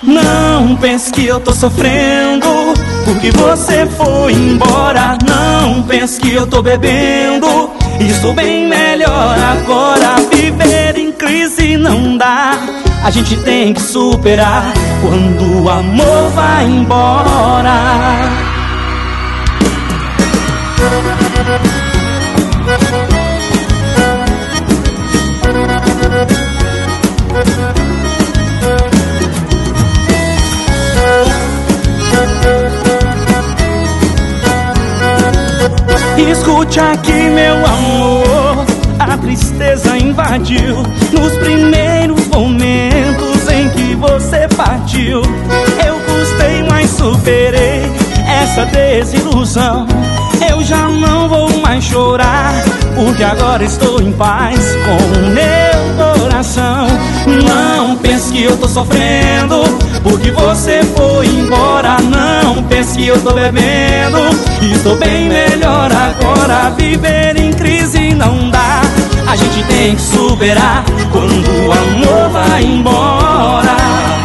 Não pense que eu tô sofrendo porque você foi embora. Não pense que eu tô bebendo, estou bem melhor agora. Viver em crise não dá, a gente tem que superar quando o amor vai embora. Escute aqui, meu amor, a tristeza invadiu nos primeiros momentos em que você partiu. Eu custei, mas superei essa desilusão. Eu já não vou mais chorar, porque agora estou em paz com o meu coração. Não pense que eu tô sofrendo porque você foi embora. Não pense que eu tô bebendo, estou bem melhor agora. Viver em crise não dá, a gente tem que superar quando o amor vai embora.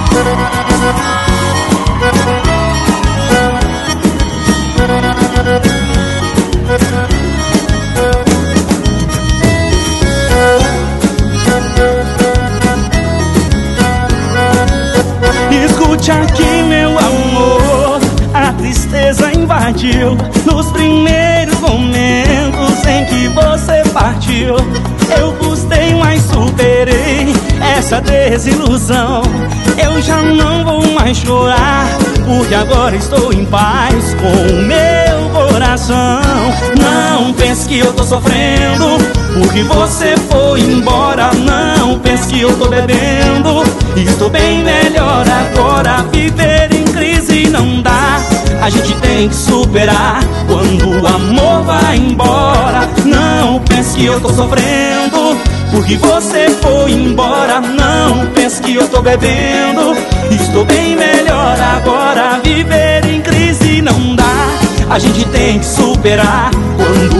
Escute aqui, meu amor, a tristeza invadiu nos primeiros momentos em que você partiu. Eu custei, mas superei essa desilusão. Eu já não vou mais chorar, porque agora estou em paz com o meu coração. Não pense que eu tô sofrendo porque você foi embora. Não pense que eu tô bebendo, estou bem melhor agora. Viver em crise não dá, a gente tem que superar quando o amor vai embora. Não pense que eu tô sofrendo porque você foi embora. Não pense que eu tô bebendo, estou bem melhor agora. Viver em crise não dá, a gente tem que superar quando